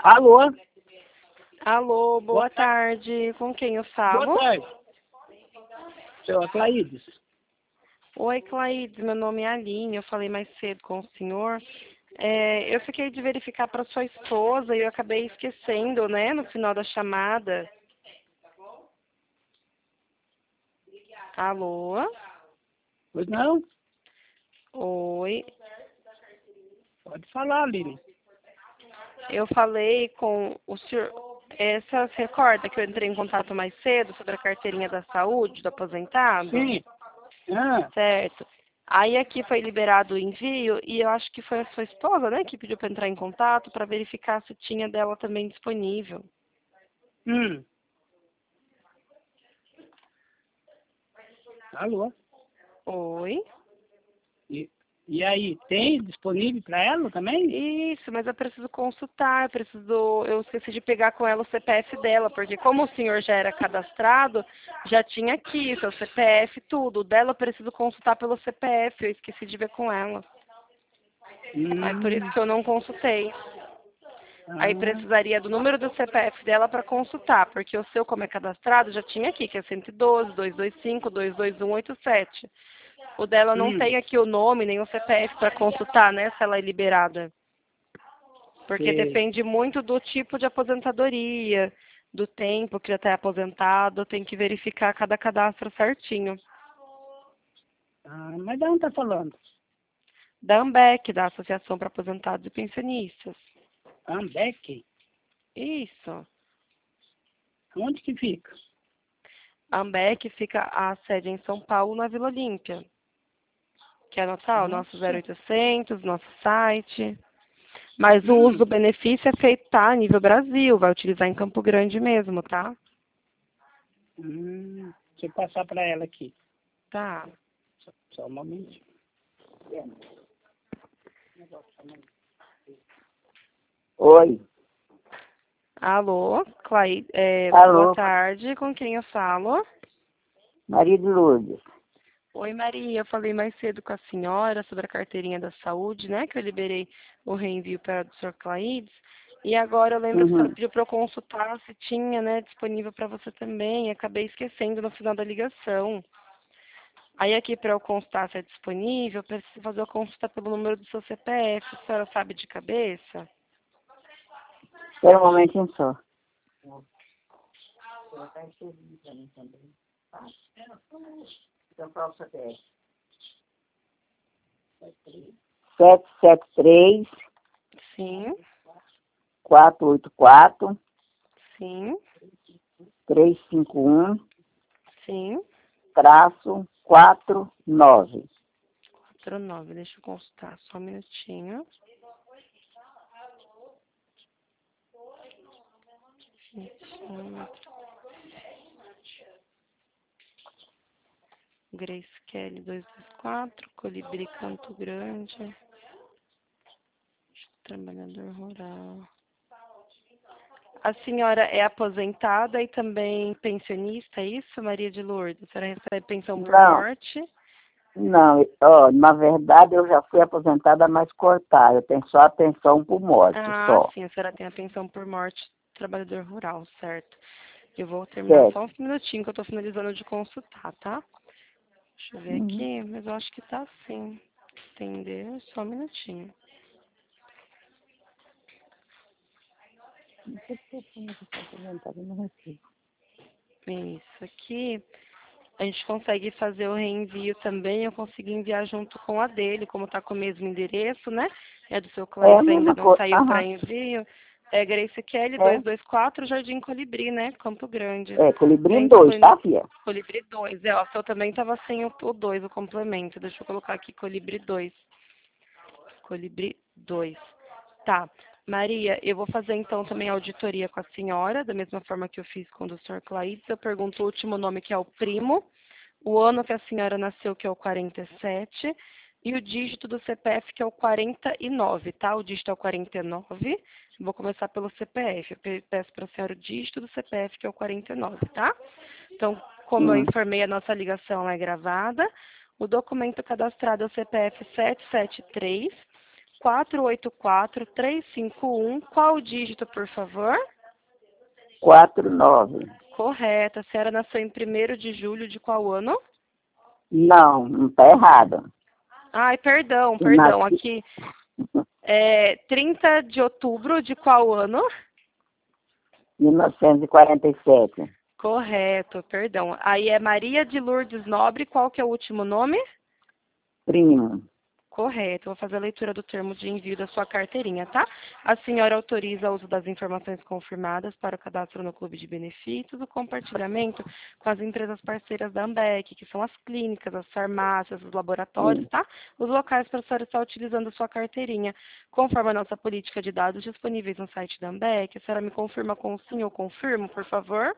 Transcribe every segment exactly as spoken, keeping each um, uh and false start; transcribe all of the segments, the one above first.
Alô? Alô, boa, Boa tarde. Com quem eu Boa falo? tarde. Seu Claídes. Oi, Claídes. Meu nome é Aline. Eu falei mais cedo com o senhor. É, eu fiquei de verificar para sua esposa e eu acabei esquecendo, né, no final da chamada. Alô? Pois não? Oi. Pode falar, Aline. Eu falei com o senhor. Essa se recorda que eu entrei em contato mais cedo sobre a carteirinha da saúde do aposentado? Sim. Ah, Certo. Aí aqui foi liberado o envio e eu acho que foi a sua esposa, né, que pediu para entrar em contato para verificar se tinha dela também disponível. hum. Alô? Oi? E, e aí, tem disponível para ela também? Isso, mas eu preciso consultar, eu preciso, eu esqueci de pegar com ela o C P F dela, porque como o senhor já era cadastrado, já tinha aqui seu C P F, tudo. O dela eu preciso consultar pelo C P F, eu esqueci de ver com ela. Aí por isso Hum. que eu não consultei. Aí Ah, precisaria do número do C P F dela para consultar, porque o seu, como é cadastrado, já tinha aqui, que é cento e doze, duzentos e vinte e cinco, duzentos e vinte e um, oitenta e sete. O dela não hum. tem aqui o nome, nem o C P F para consultar, né, se ela é liberada. Porque Sei. depende muito do tipo de aposentadoria, do tempo que já está aposentado, tem que verificar cada cadastro certinho. Ah, mas de onde tá falando? Da AMBEC, da Associação para Aposentados e Pensionistas. Ambeck? Isso. Onde que fica? A AMBEC fica a sede em São Paulo, na Vila Olímpia. Quer anotar o nosso zero Nossa. oitocentos, nosso site? Mas o uso Hum. do benefício é feito, tá, a nível Brasil, vai utilizar em Campo Grande mesmo, tá? Hum. Deixa eu passar para ela aqui. Tá. Só, só um momentinho. Oi. Alô, Clay, é, boa Alô, tarde, com quem eu falo? Maria de Lourdes. Oi, Maria, eu falei mais cedo com a senhora sobre a carteirinha da saúde, né, que eu liberei o reenvio para o senhor Claides, e agora eu lembro que a senhora Uhum. pediu para eu consultar se tinha, né, disponível para você também, acabei esquecendo no final da ligação. Aí aqui para eu consultar se é disponível, eu preciso fazer a consulta pelo número do seu C P F, a senhora sabe de cabeça? Espera um momentinho só. Sete sete três, Sim, quatro oito quatro, sim, três cinco um, sim. traço quatro nove. quatro nove, deixa eu consultar, só um minutinho. Grace Kelly duzentos e vinte e quatro, Colibri Canto Grande, trabalhador rural. A senhora é aposentada e também pensionista, é isso, Maria de Lourdes? A senhora recebe pensão por Não, morte? não, ó, na verdade eu já fui aposentada, mas cortar. Eu tenho só a pensão por morte, Ah, só. sim, a senhora tem a pensão por morte, trabalhador rural, certo? Eu vou terminar só Certo. um minutinho que eu estou finalizando de consultar, tá? Deixa eu ver Uhum. aqui, mas eu acho que tá sim. Entender, só um minutinho. Não sei por que eu estou aposentada, não recebo. Isso aqui, a gente consegue fazer o reenvio também, eu consegui enviar junto com a dele, como está com o mesmo endereço, né? É do seu É a Cláudio, ainda mesma não coisa. saiu para Aham. envio. É Grace Kelly É, duzentos e vinte e quatro, Jardim Colibri, né? Campo Grande. é Colibrim Sempre dois, foi no tá, filha? Colibri dois. É, ó, o seu também estava sem o dois, o complemento. Deixa eu colocar aqui Colibri dois. Colibri dois. Tá. Maria, eu vou fazer então também a auditoria com a senhora, da mesma forma que eu fiz com o doutor Claides. Eu pergunto o último nome, que é o primo, o ano que a senhora nasceu, que é o quarenta e sete, e o dígito do C P F, que é o quarenta e nove, tá? O dígito é o quarenta e nove. Vou começar pelo C P F. Eu pe- peço para a senhora o dígito do C P F, que é o quarenta e nove, tá? Então, como eu Hum. informei, a nossa ligação é gravada. O documento cadastrado é o C P F sete sete três. quatro oito quatro, três cinco um. Qual o dígito, por favor? quatro nove. Correto. A senhora nasceu em primeiro de julho de qual ano? Não, não está errado. Ai, perdão, Eu perdão. nasci Aqui é trinta de outubro de qual ano? em mil novecentos e quarenta e sete. Correto, perdão. Aí é Maria de Lourdes Nobre. Qual que é o último nome? Primo. Correto. Vou fazer a leitura do termo de envio da sua carteirinha, tá? A senhora autoriza o uso das informações confirmadas para o cadastro no Clube de Benefícios, o compartilhamento com as empresas parceiras da Ambec, que são as clínicas, as farmácias, os laboratórios, Sim. tá? Os locais para a senhora estar utilizando a sua carteirinha. Conforme a nossa política de dados disponíveis no site da Ambec, a senhora me confirma com sim ou confirmo, por favor?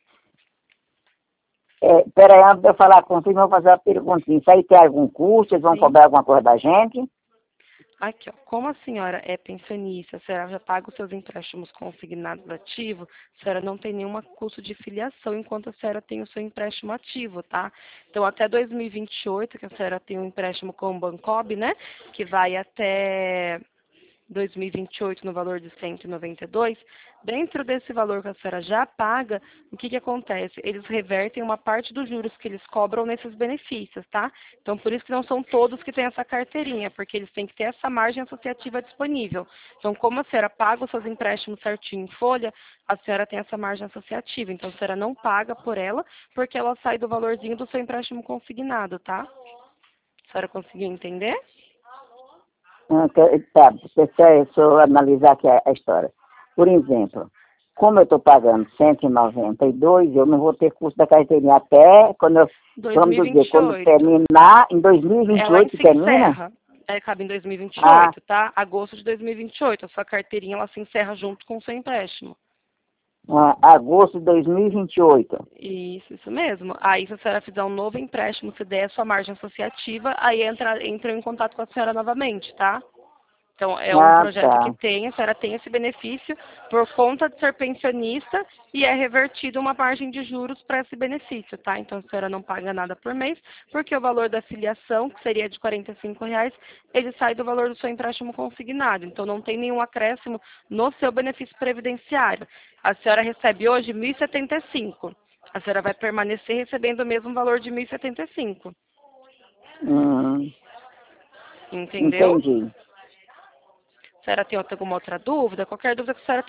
É, peraí, antes de eu falar contigo, eu vou fazer uma perguntinha. Isso aí tem algum custo? Eles vão Sim. cobrar alguma coisa da gente? Aqui, ó. Como a senhora é pensionista, a senhora já paga os seus empréstimos consignados ativos, a senhora não tem nenhum custo de filiação enquanto a senhora tem o seu empréstimo ativo, tá? Então, até dois mil e vinte e oito, que a senhora tem um empréstimo com o Bancob, né? Que vai até dois mil e vinte e oito no valor de cento e noventa e dois, dentro desse valor que a senhora já paga, o que que acontece? Eles revertem uma parte dos juros que eles cobram nesses benefícios, tá? Então, por isso que não são todos que têm essa carteirinha, porque eles têm que ter essa margem associativa disponível. Então, como a senhora paga os seus empréstimos certinho em folha, a senhora tem essa margem associativa. Então, a senhora não paga por ela, porque ela sai do valorzinho do seu empréstimo consignado, tá? A senhora conseguiu entender? Ah, que- Tá, deixa eu só analisar aqui a, a história. Por exemplo, como eu estou pagando cento e noventa e dois, eu não vou ter custo da carteirinha até quando eu, vamos dizer, quando dois mil e vinte e oito. terminar, em dois mil e vinte e Ela oito se termina? encerra. É, cabe em dois mil e vinte e Ah, oito, tá? Agosto de dois mil e vinte e oito. A sua carteirinha ela se encerra junto com o seu empréstimo. ah, agosto de dois mil e vinte e oito. Isso, isso mesmo. Aí, se a senhora fizer um novo empréstimo, se der a sua margem associativa, aí entra, entra em contato com a senhora novamente, tá? Então, é um Ah, projeto que tá. tem, a senhora tem esse benefício por conta de ser pensionista e é revertido uma margem de juros para esse benefício, tá? Então, a senhora não paga nada por mês, porque o valor da filiação, que seria de quarenta e cinco reais, ele sai do valor do seu empréstimo consignado. Então, não tem nenhum acréscimo no seu benefício previdenciário. A senhora recebe hoje mil e setenta e cinco. A senhora vai permanecer recebendo o mesmo valor de mil e setenta e cinco. Hum, Entendeu? entendi. A senhora tem alguma outra dúvida? Qualquer dúvida que a senhora